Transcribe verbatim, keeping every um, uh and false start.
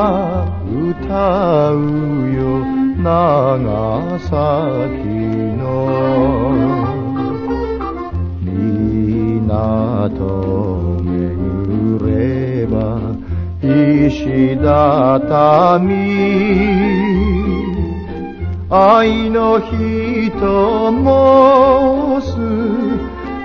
歌うよ長崎の港巡れば石畳愛の人申す